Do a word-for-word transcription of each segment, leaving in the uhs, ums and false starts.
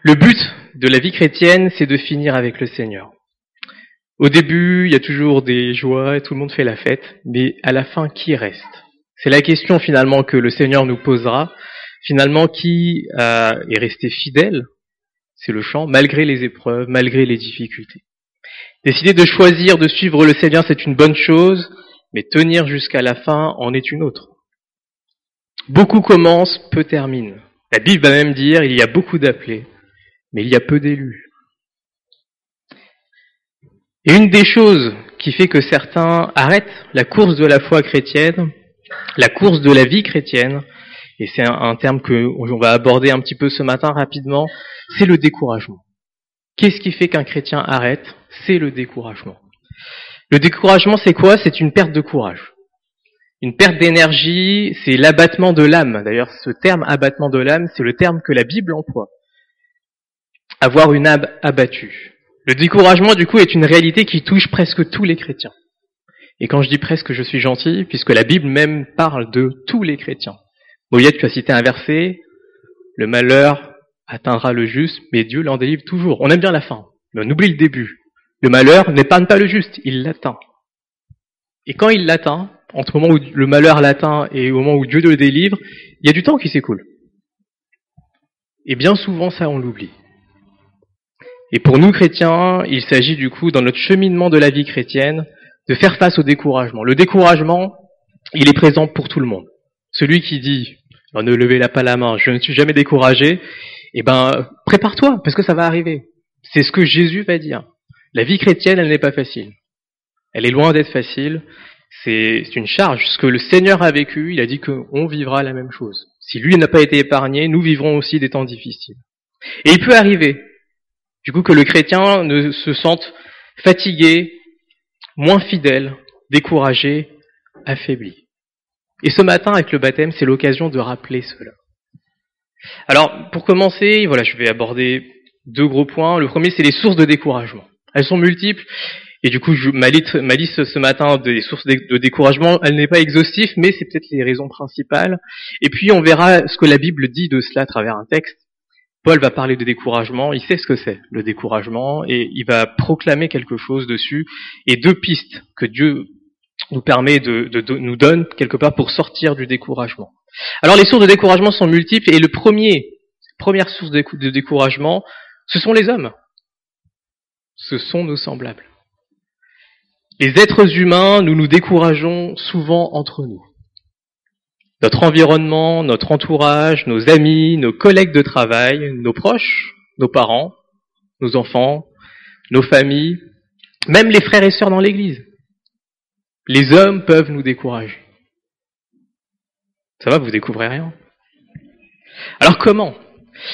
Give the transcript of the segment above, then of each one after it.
Le but de la vie chrétienne, c'est de finir avec le Seigneur. Au début, il y a toujours des joies et tout le monde fait la fête, mais à la fin, qui reste ? C'est la question finalement que le Seigneur nous posera. Finalement, qui euh, est resté fidèle ? C'est le chant, malgré les épreuves, malgré les difficultés. Décider de choisir de suivre le Seigneur, c'est une bonne chose, mais tenir jusqu'à la fin en est une autre. Beaucoup commencent, peu terminent. La Bible va même dire, il y a beaucoup d'appelés, mais il y a peu d'élus. Et une des choses qui fait que certains arrêtent la course de la foi chrétienne, la course de la vie chrétienne, et c'est un, un terme que on va aborder un petit peu ce matin rapidement, c'est le découragement. Qu'est-ce qui fait qu'un chrétien arrête ? C'est le découragement. Le découragement, c'est quoi ? C'est une perte de courage. Une perte d'énergie, c'est l'abattement de l'âme. D'ailleurs, ce terme abattement de l'âme, c'est le terme que la Bible emploie. Avoir une âme abattue. Le découragement, du coup, est une réalité qui touche presque tous les chrétiens. Et quand je dis presque, je suis gentil, puisque la Bible même parle de tous les chrétiens. Moliette, tu as cité un verset, le malheur atteindra le juste, mais Dieu l'en délivre toujours. On aime bien la fin, mais on oublie le début. Le malheur n'épargne pas le juste, il l'atteint. Et quand il l'atteint, entre le moment où le malheur l'atteint et au moment où Dieu le délivre, il y a du temps qui s'écoule. Et bien souvent, ça, on l'oublie. Et pour nous, chrétiens, il s'agit du coup, dans notre cheminement de la vie chrétienne, de faire face au découragement. Le découragement, il est présent pour tout le monde. Celui qui dit, oh, ne levez pas la main, je ne suis jamais découragé, eh ben, prépare-toi, parce que ça va arriver. C'est ce que Jésus va dire. La vie chrétienne, elle n'est pas facile. Elle est loin d'être facile. C'est, c'est une charge. Ce que le Seigneur a vécu, il a dit qu'on vivra la même chose. Si lui n'a pas été épargné, nous vivrons aussi des temps difficiles. Et il peut arriver, du coup, que le chrétien ne se sente fatigué, moins fidèle, découragé, affaibli. Et ce matin, avec le baptême, c'est l'occasion de rappeler cela. Alors, pour commencer, voilà, je vais aborder deux gros points. Le premier, c'est les sources de découragement. Elles sont multiples, et du coup, je, ma, liste, ma liste ce matin des sources de découragement, elle n'est pas exhaustive, mais c'est peut-être les raisons principales. Et puis, on verra ce que la Bible dit de cela à travers un texte. Paul va parler de découragement, il sait ce que c'est, le découragement, et il va proclamer quelque chose dessus, et deux pistes que Dieu nous permet de, de, de nous donne quelque part pour sortir du découragement. Alors les sources de découragement sont multiples, et le premier, première source de, de découragement, ce sont les hommes. Ce sont nos semblables. Les êtres humains, nous nous décourageons souvent entre nous. Notre environnement, notre entourage, nos amis, nos collègues de travail, nos proches, nos parents, nos enfants, nos familles, même les frères et sœurs dans l'église. Les hommes peuvent nous décourager. Ça va, vous découvrez rien. Alors comment ? Comment ?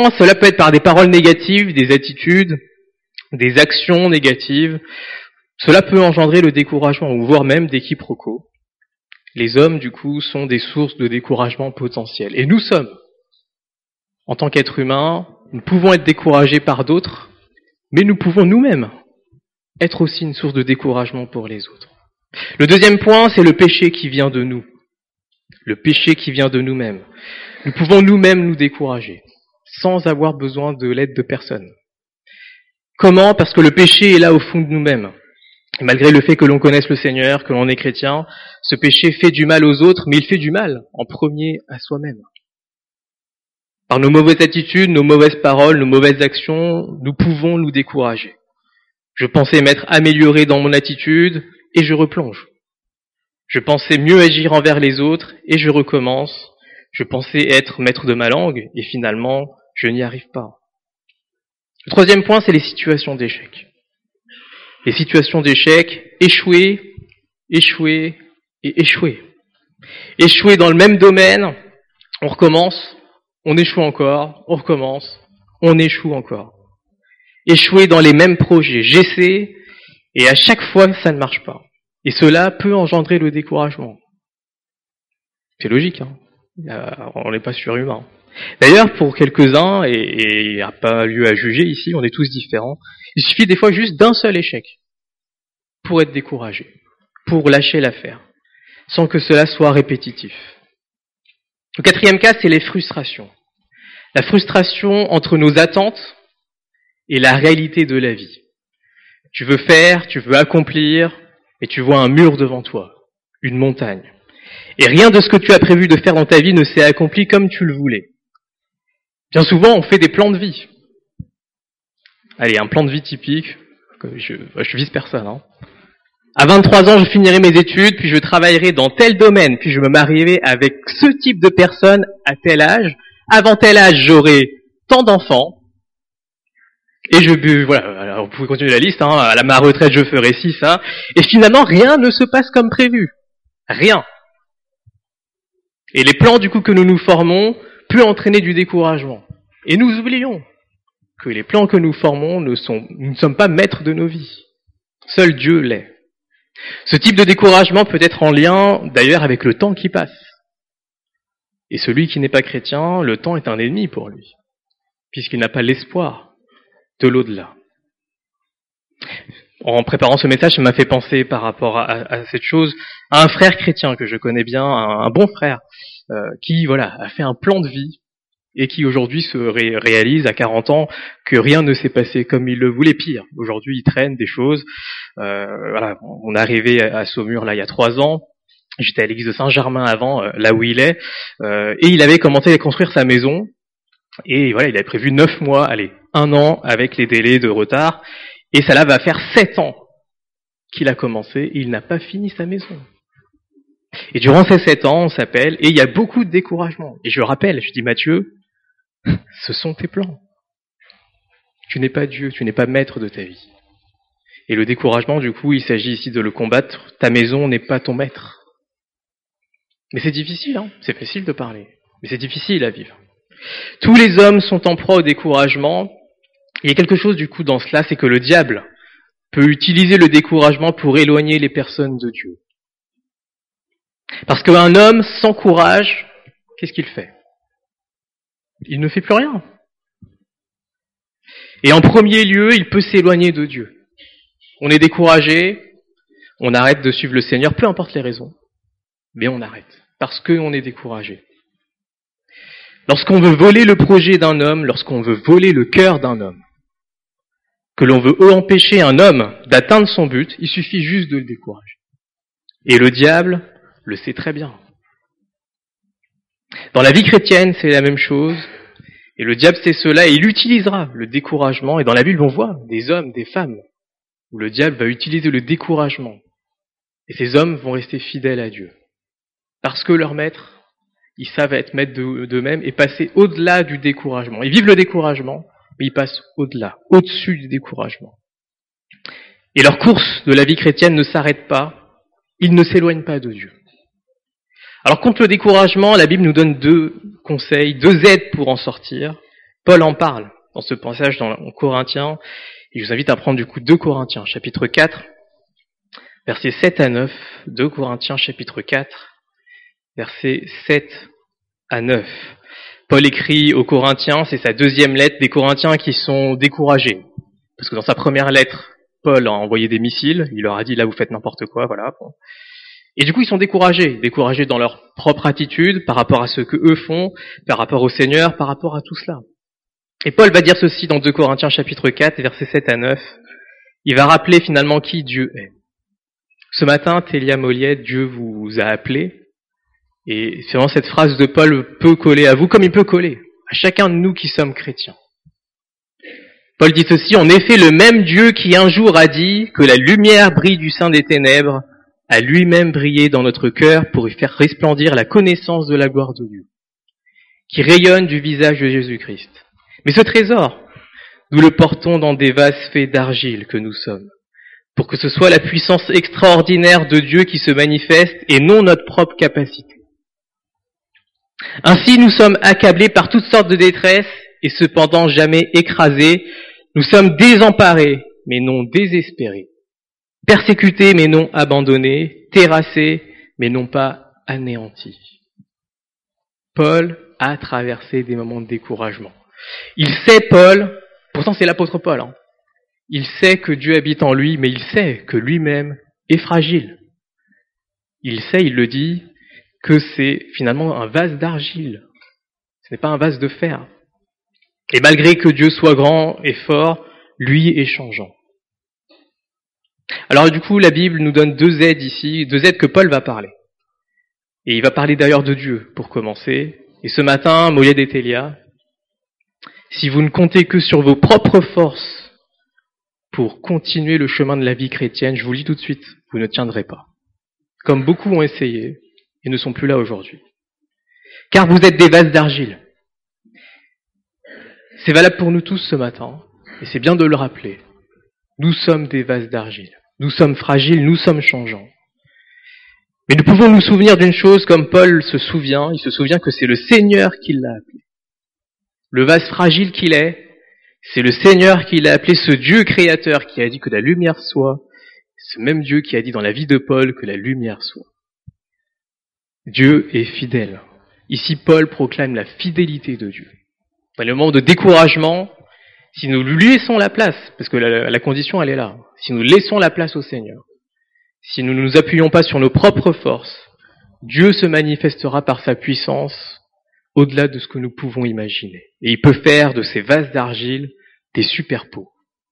Cela peut être par des paroles négatives, des attitudes, des actions négatives. Cela peut engendrer le découragement, ou voire même des quiproquos. Les hommes, du coup, sont des sources de découragement potentiel. Et nous sommes, en tant qu'êtres humains, nous pouvons être découragés par d'autres, mais nous pouvons nous-mêmes être aussi une source de découragement pour les autres. Le deuxième point, c'est le péché qui vient de nous. Le péché qui vient de nous-mêmes. Nous pouvons nous-mêmes nous décourager, sans avoir besoin de l'aide de personne. Comment ? Parce que le péché est là au fond de nous-mêmes. Et malgré le fait que l'on connaisse le Seigneur, que l'on est chrétien, ce péché fait du mal aux autres, mais il fait du mal en premier à soi-même. Par nos mauvaises attitudes, nos mauvaises paroles, nos mauvaises actions, nous pouvons nous décourager. Je pensais m'être amélioré dans mon attitude et je replonge. Je pensais mieux agir envers les autres et je recommence. Je pensais être maître de ma langue et finalement, je n'y arrive pas. Le troisième point, c'est les situations d'échec. Les situations d'échec, échouer, échouer et échouer. Échouer dans le même domaine, on recommence, on échoue encore, on recommence, on échoue encore. Échouer dans les mêmes projets, j'essaie, et à chaque fois ça ne marche pas. Et cela peut engendrer le découragement. C'est logique, hein. On n'est pas surhumain. D'ailleurs, pour quelques-uns, et il n'y a pas lieu à juger ici, on est tous différents, il suffit des fois juste d'un seul échec pour être découragé, pour lâcher l'affaire, sans que cela soit répétitif. Le quatrième cas, c'est les frustrations. La frustration entre nos attentes et la réalité de la vie. Tu veux faire, tu veux accomplir, et tu vois un mur devant toi, une montagne. Et rien de ce que tu as prévu de faire dans ta vie ne s'est accompli comme tu le voulais. Bien souvent, on fait des plans de vie. Allez, un plan de vie typique, je, je vise personne, hein. À vingt-trois ans, je finirai mes études, puis je travaillerai dans tel domaine, puis je me marierai avec ce type de personne à tel âge. Avant tel âge, j'aurai tant d'enfants. Et je, voilà, alors vous pouvez continuer la liste, hein. À ma retraite, je ferai ci, ça. Et finalement, rien ne se passe comme prévu. Rien. Et les plans, du coup, que nous nous formons, peut entraîner du découragement. Et nous oublions que les plans que nous formons ne sont, nous ne sommes pas maîtres de nos vies. Seul Dieu l'est. Ce type de découragement peut être en lien, d'ailleurs, avec le temps qui passe. Et celui qui n'est pas chrétien, le temps est un ennemi pour lui, puisqu'il n'a pas l'espoir de l'au-delà. En préparant ce message, ça m'a fait penser par rapport à, à cette chose à un frère chrétien que je connais bien, un, un bon frère, euh, qui voilà a fait un plan de vie et qui aujourd'hui se ré- réalise à quarante ans que rien ne s'est passé comme il le voulait. Pire, aujourd'hui il traîne des choses. Euh, voilà, on est arrivé à Saumur là il y a trois ans. J'étais à l'église de Saint-Germain avant, euh, là où il est, euh, et il avait commencé à construire sa maison. Et voilà, il avait prévu neuf mois, allez, un an avec les délais de retard. Et ça là va faire sept ans qu'il a commencé et il n'a pas fini sa maison. Et durant ces sept ans, on s'appelle et il y a beaucoup de découragement. Et je rappelle, je dis Mathieu, ce sont tes plans. Tu n'es pas Dieu, tu n'es pas maître de ta vie. Et le découragement, du coup, il s'agit ici de le combattre. Ta maison n'est pas ton maître. Mais c'est difficile, hein, c'est facile de parler. Mais c'est difficile à vivre. Tous les hommes sont en proie au découragement. Il y a quelque chose du coup dans cela, c'est que le diable peut utiliser le découragement pour éloigner les personnes de Dieu. Parce qu'un homme sans courage, qu'est-ce qu'il fait? Il ne fait plus rien. Et en premier lieu, il peut s'éloigner de Dieu. On est découragé, on arrête de suivre le Seigneur, peu importe les raisons, mais on arrête, parce qu'on est découragé. Lorsqu'on veut voler le projet d'un homme, lorsqu'on veut voler le cœur d'un homme, que l'on veut empêcher un homme d'atteindre son but, il suffit juste de le décourager. Et le diable le sait très bien. Dans la vie chrétienne, c'est la même chose. Et le diable sait cela et il utilisera le découragement. Et dans la Bible, on voit des hommes, des femmes, où le diable va utiliser le découragement. Et ces hommes vont rester fidèles à Dieu. Parce que leur maître, ils savent être maîtres d'eux-mêmes et passer au-delà du découragement. Ils vivent le découragement, mais ils passent au-delà, au-dessus du découragement. Et leur course de la vie chrétienne ne s'arrête pas, ils ne s'éloignent pas de Dieu. Alors contre le découragement, la Bible nous donne deux conseils, deux aides pour en sortir. Paul en parle dans ce passage dans Corinthiens, et je vous invite à prendre du coup deux Corinthiens, chapitre quatre, versets sept à neuf, deux Corinthiens, chapitre quatre, versets sept à neuf. Paul écrit aux Corinthiens, c'est sa deuxième lettre, des Corinthiens qui sont découragés. Parce que dans sa première lettre, Paul a envoyé des missiles, il leur a dit là vous faites n'importe quoi, voilà. Et du coup ils sont découragés, découragés dans leur propre attitude, par rapport à ce que eux font, par rapport au Seigneur, par rapport à tout cela. Et Paul va dire ceci dans deux Corinthiens chapitre quatre, versets sept à neuf. Il va rappeler finalement qui Dieu est. Ce matin, Télia Moliette, Dieu vous a appelé. Et finalement, cette phrase de Paul peut coller à vous comme il peut coller à chacun de nous qui sommes chrétiens. Paul dit ceci, en effet, le même Dieu qui un jour a dit que la lumière brille du sein des ténèbres a lui-même brillé dans notre cœur pour y faire resplendir la connaissance de la gloire de Dieu, qui rayonne du visage de Jésus-Christ. Mais ce trésor, nous le portons dans des vases faits d'argile que nous sommes, pour que ce soit la puissance extraordinaire de Dieu qui se manifeste et non notre propre capacité. Ainsi, nous sommes accablés par toutes sortes de détresse et cependant jamais écrasés. Nous sommes désemparés, mais non désespérés. Persécutés, mais non abandonnés. Terrassés, mais non pas anéantis. Paul a traversé des moments de découragement. Il sait, Paul, pourtant c'est l'apôtre Paul, hein, il sait que Dieu habite en lui, mais il sait que lui-même est fragile. Il sait, il le dit, que c'est finalement un vase d'argile. Ce n'est pas un vase de fer. Et malgré que Dieu soit grand et fort, lui est changeant. Alors du coup, la Bible nous donne deux aides ici, deux aides que Paul va parler. Et il va parler d'ailleurs de Dieu, pour commencer. Et ce matin, Moïse et Télia, si vous ne comptez que sur vos propres forces pour continuer le chemin de la vie chrétienne, je vous le dis tout de suite, vous ne tiendrez pas. Comme beaucoup ont essayé et ne sont plus là aujourd'hui. Car vous êtes des vases d'argile. C'est valable pour nous tous ce matin, et c'est bien de le rappeler. Nous sommes des vases d'argile. Nous sommes fragiles, nous sommes changeants. Mais nous pouvons nous souvenir d'une chose comme Paul se souvient, il se souvient que c'est le Seigneur qui l'a appelé. Le vase fragile qu'il est, c'est le Seigneur qui l'a appelé, ce Dieu créateur qui a dit que la lumière soit, ce même Dieu qui a dit dans la vie de Paul que la lumière soit. Dieu est fidèle. Ici, Paul proclame la fidélité de Dieu. Dans le moment de découragement, si nous lui laissons la place, parce que la, la condition elle est là, si nous laissons la place au Seigneur, si nous ne nous appuyons pas sur nos propres forces, Dieu se manifestera par sa puissance au-delà de ce que nous pouvons imaginer. Et il peut faire de ces vases d'argile des super pots.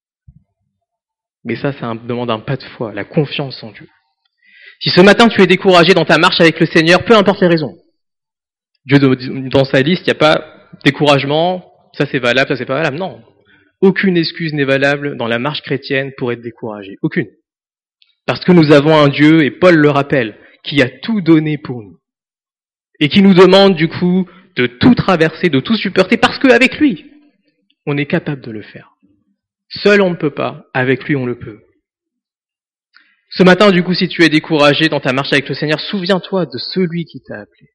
Mais ça, ça demande un pas de foi, la confiance en Dieu. Si ce matin tu es découragé dans ta marche avec le Seigneur, peu importe les raisons, Dieu dans sa liste, il n'y a pas découragement, ça c'est valable, ça c'est pas valable, non. Aucune excuse n'est valable dans la marche chrétienne pour être découragé. Aucune. Parce que nous avons un Dieu, et Paul le rappelle, qui a tout donné pour nous. Et qui nous demande du coup de tout traverser, de tout supporter, parce qu'avec lui, on est capable de le faire. Seul on ne peut pas, avec lui on le peut. Ce matin, du coup, si tu es découragé dans ta marche avec le Seigneur, souviens-toi de celui qui t'a appelé.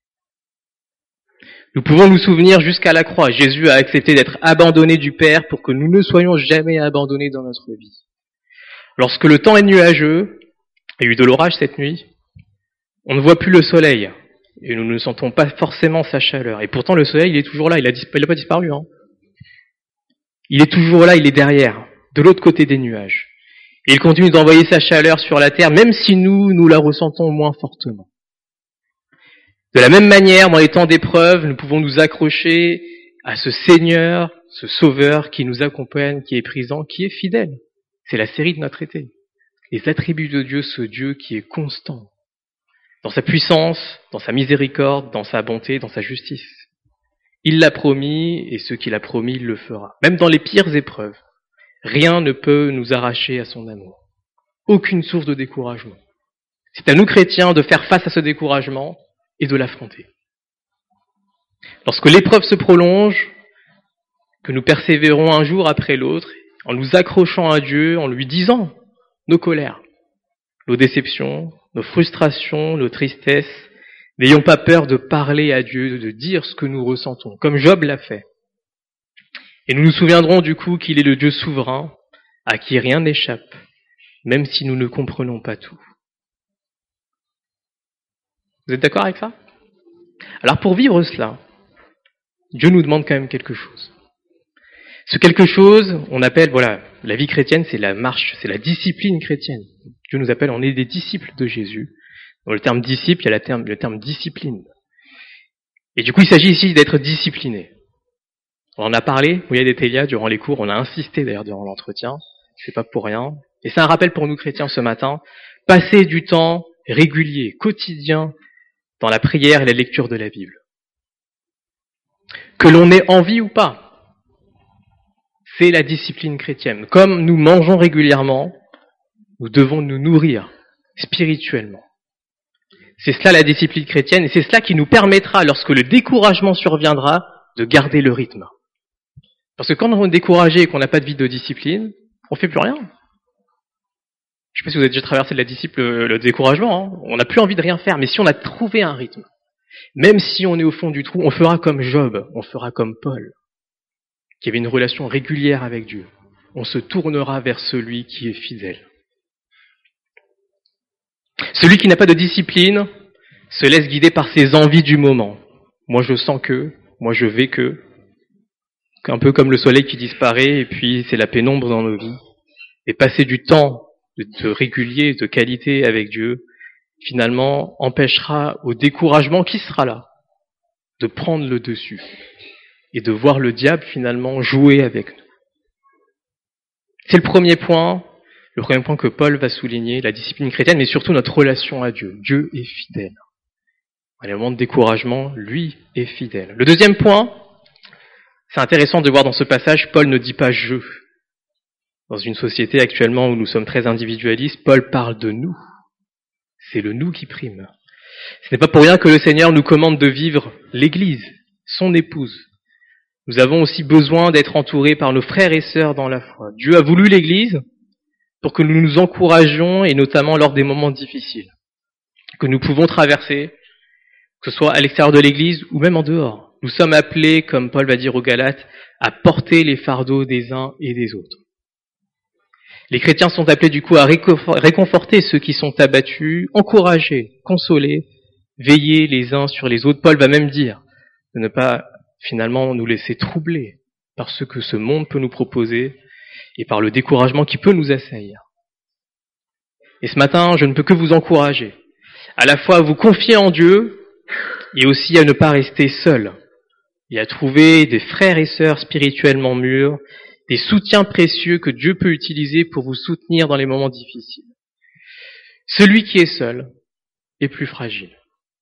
Nous pouvons nous souvenir jusqu'à la croix. Jésus a accepté d'être abandonné du Père pour que nous ne soyons jamais abandonnés dans notre vie. Lorsque le temps est nuageux, il y a eu de l'orage cette nuit, on ne voit plus le soleil et nous ne sentons pas forcément sa chaleur. Et pourtant le soleil, il est toujours là, il n'a pas disparu. Hein. Il est toujours là, il est derrière, de l'autre côté des nuages. Et il continue d'envoyer sa chaleur sur la terre, même si nous, nous la ressentons moins fortement. De la même manière, dans les temps d'épreuve, nous pouvons nous accrocher à ce Seigneur, ce Sauveur qui nous accompagne, qui est présent, qui est fidèle. C'est la série de notre été. Les attributs de Dieu, ce Dieu qui est constant, dans sa puissance, dans sa miséricorde, dans sa bonté, dans sa justice. Il l'a promis, et ce qu'il a promis, il le fera. Même dans les pires épreuves, rien ne peut nous arracher à son amour. Aucune source de découragement. C'est à nous chrétiens de faire face à ce découragement et de l'affronter. Lorsque l'épreuve se prolonge, que nous persévérons un jour après l'autre, en nous accrochant à Dieu, en lui disant nos colères, nos déceptions, nos frustrations, nos tristesses, n'ayons pas peur de parler à Dieu, de dire ce que nous ressentons, comme Job l'a fait. Et nous nous souviendrons du coup qu'il est le Dieu souverain, à qui rien n'échappe, même si nous ne comprenons pas tout. Vous êtes d'accord avec ça? Alors pour vivre cela, Dieu nous demande quand même quelque chose. Ce quelque chose, on appelle, voilà, la vie chrétienne, c'est la marche, c'est la discipline chrétienne. Dieu nous appelle, on est des disciples de Jésus. Dans le terme disciple, il y a le terme, le terme discipline. Et du coup, il s'agit ici d'être discipliné. On en a parlé, Moïse et Télia, durant les cours, on a insisté d'ailleurs durant l'entretien, c'est pas pour rien. Et c'est un rappel pour nous chrétiens ce matin, passer du temps régulier, quotidien, dans la prière et la lecture de la Bible. Que l'on ait envie ou pas, c'est la discipline chrétienne. Comme nous mangeons régulièrement, nous devons nous nourrir spirituellement. C'est cela la discipline chrétienne, et c'est cela qui nous permettra, lorsque le découragement surviendra, de garder le rythme. Parce que quand on est découragé et qu'on n'a pas de vie de discipline, on ne fait plus rien. Je ne sais pas si vous avez déjà traversé de la discipline, le découragement, hein. On n'a plus envie de rien faire, mais si on a trouvé un rythme, même si on est au fond du trou, on fera comme Job, on fera comme Paul, qui avait une relation régulière avec Dieu. On se tournera vers celui qui est fidèle. Celui qui n'a pas de discipline se laisse guider par ses envies du moment. Moi je sens que, moi je vais que, un peu comme le soleil qui disparaît et puis c'est la pénombre dans nos vies. Et passer du temps de régulier, de qualité avec Dieu, finalement empêchera au découragement qui sera là de prendre le dessus. et de voir le diable finalement jouer avec nous. C'est le premier point, le premier point que Paul va souligner, la discipline chrétienne, mais surtout notre relation à Dieu. Dieu est fidèle. À les moments de découragement, lui est fidèle. Le deuxième point, c'est intéressant de voir dans ce passage, Paul ne dit pas « je ». Dans une société actuellement où nous sommes très individualistes, Paul parle de nous. C'est le « nous » qui prime. Ce n'est pas pour rien que le Seigneur nous commande de vivre l'Église, son épouse. Nous avons aussi besoin d'être entourés par nos frères et sœurs dans la foi. Dieu a voulu l'Église pour que nous nous encouragions, et notamment lors des moments difficiles, que nous pouvons traverser, que ce soit à l'extérieur de l'Église ou même en dehors. Nous sommes appelés, comme Paul va dire aux Galates, à porter les fardeaux des uns et des autres. Les chrétiens sont appelés du coup à réconforter ceux qui sont abattus, encourager, consoler, veiller les uns sur les autres. Paul va même dire de ne pas finalement nous laisser troubler par ce que ce monde peut nous proposer et par le découragement qui peut nous assaillir. Et ce matin, je ne peux que vous encourager, à la fois à vous confier en Dieu et aussi à ne pas rester seul et à trouver des frères et sœurs spirituellement mûrs, des soutiens précieux que Dieu peut utiliser pour vous soutenir dans les moments difficiles. Celui qui est seul est plus fragile.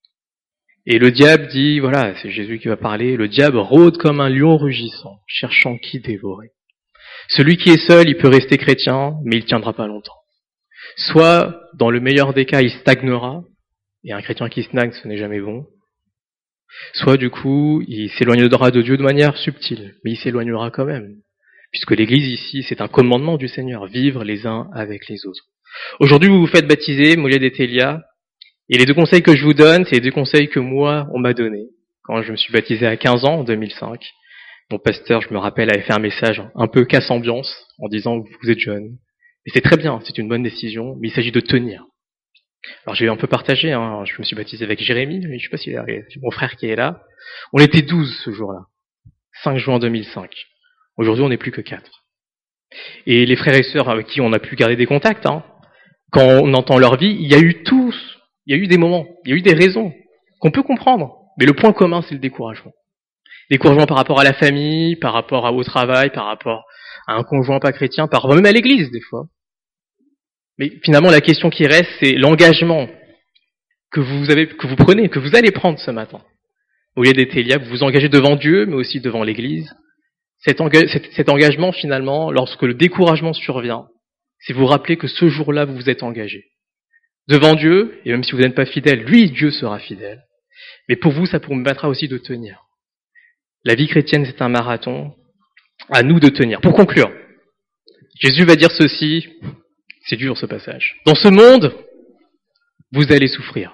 Et le diable dit, voilà, c'est Jésus qui va parler, le diable rôde comme un lion rugissant, cherchant qui dévorer. Celui qui est seul, il peut rester chrétien, mais il tiendra pas longtemps. Soit, dans le meilleur des cas, il stagnera, et un chrétien qui stagne, ce n'est jamais bon. Soit, du coup, il s'éloignera de Dieu de manière subtile, mais il s'éloignera quand même. Puisque l'Église ici, c'est un commandement du Seigneur, vivre les uns avec les autres. Aujourd'hui, vous vous faites baptiser, Mouled et Télia, et les deux conseils que je vous donne, c'est les deux conseils que moi, on m'a donnés. Quand je me suis baptisé à quinze ans, en deux mille cinq, mon pasteur, je me rappelle, avait fait un message un peu casse-ambiance, en disant « vous êtes jeune ». Et c'est très bien, c'est une bonne décision, mais il s'agit de tenir. Alors j'ai un peu partagé, hein, je me suis baptisé avec Jérémy, je ne sais pas si c'est mon frère qui est là. On était douze ce jour-là, cinq juin deux mille cinq. Aujourd'hui, on n'est plus que quatre. Et les frères et sœurs avec qui on a pu garder des contacts, hein, quand on entend leur vie, il y a eu tous, il y a eu des moments, il y a eu des raisons qu'on peut comprendre. Mais le point commun, c'est le découragement. Découragement par rapport à la famille, par rapport au travail, par rapport à un conjoint pas chrétien, par rapport même à l'église, des fois. Mais finalement, la question qui reste, c'est l'engagement que vous avez, que vous prenez, que vous allez prendre ce matin. Au lieu d'être Télia, vous vous engagez devant Dieu, mais aussi devant l'église. Cet, enga- cet, cet engagement, finalement, lorsque le découragement survient, c'est vous rappeler que ce jour-là, vous vous êtes engagé. Devant Dieu, et même si vous n'êtes pas fidèle, lui, Dieu sera fidèle. Mais pour vous, ça vous permettra aussi de tenir. La vie chrétienne, c'est un marathon. À nous de tenir. Pour conclure, Jésus va dire ceci, c'est dur ce passage. Dans ce monde, vous allez souffrir.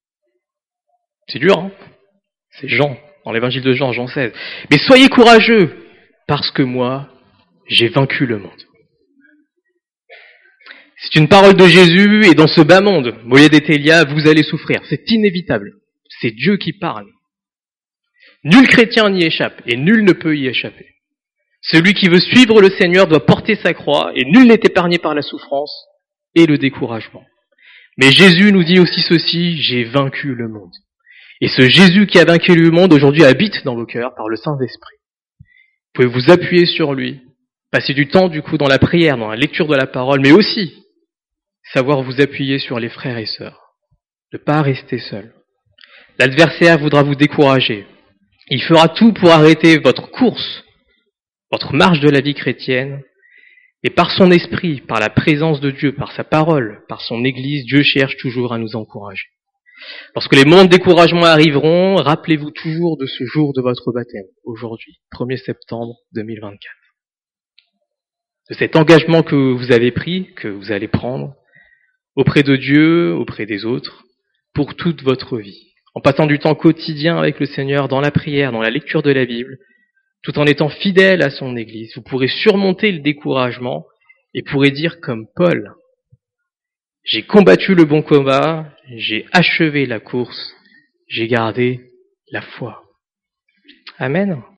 C'est dur, hein? C'est Jean, dans l'évangile de Jean, Jean seize. Mais soyez courageux, parce que moi, j'ai vaincu le monde. C'est une parole de Jésus, et dans ce bas monde, Moïse et Télia, vous allez souffrir. C'est inévitable. C'est Dieu qui parle. Nul chrétien n'y échappe, et nul ne peut y échapper. Celui qui veut suivre le Seigneur doit porter sa croix, et nul n'est épargné par la souffrance et le découragement. Mais Jésus nous dit aussi ceci, j'ai vaincu le monde. Et ce Jésus qui a vaincu le monde aujourd'hui habite dans vos cœurs par le Saint-Esprit. Vous pouvez vous appuyer sur lui, passer du temps du coup dans la prière, dans la lecture de la parole, mais aussi savoir vous appuyer sur les frères et sœurs. Ne pas rester seul. L'adversaire voudra vous décourager. Il fera tout pour arrêter votre course, votre marche de la vie chrétienne, et par son esprit, par la présence de Dieu, par sa parole, par son Église, Dieu cherche toujours à nous encourager. Lorsque les moments de découragement arriveront, rappelez-vous toujours de ce jour de votre baptême, aujourd'hui, premier septembre deux mille vingt-quatre. De cet engagement que vous avez pris, que vous allez prendre, auprès de Dieu, auprès des autres, pour toute votre vie. En passant du temps quotidien avec le Seigneur dans la prière, dans la lecture de la Bible, tout en étant fidèle à son Église, vous pourrez surmonter le découragement et pourrez dire comme Paul, « J'ai combattu le bon combat, j'ai achevé la course, j'ai gardé la foi. » Amen.